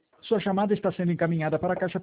Sua chamada está sendo encaminhada para a caixa